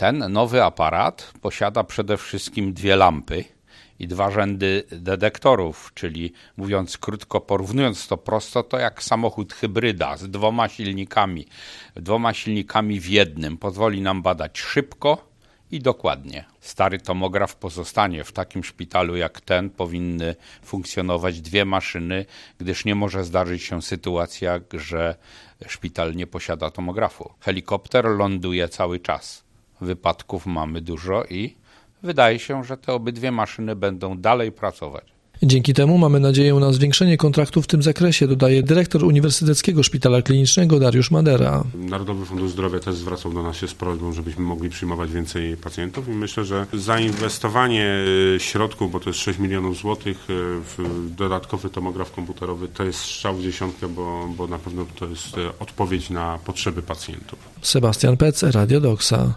Ten nowy aparat posiada przede wszystkim 2 lampy i 2 rzędy detektorów, czyli mówiąc krótko, porównując to prosto, to jak samochód hybryda z 2 silnikami. 2 silnikami w jednym pozwoli nam badać szybko i dokładnie. Stary tomograf pozostanie. W takim szpitalu jak ten powinny funkcjonować 2 maszyny, gdyż nie może zdarzyć się sytuacja, że szpital nie posiada tomografu. Helikopter ląduje cały czas. Wypadków mamy dużo i wydaje się, że te obydwie maszyny będą dalej pracować. Dzięki temu mamy nadzieję na zwiększenie kontraktów w tym zakresie, dodaje dyrektor Uniwersyteckiego Szpitala Klinicznego Dariusz Madera. Narodowy Fundusz Zdrowia też zwracał do nas się z prośbą, żebyśmy mogli przyjmować więcej pacjentów i myślę, że zainwestowanie środków, bo to jest 6 milionów złotych w dodatkowy tomograf komputerowy, to jest strzał w dziesiątkę, bo na pewno to jest odpowiedź na potrzeby pacjentów. Sebastian Pec, Radio Doxa.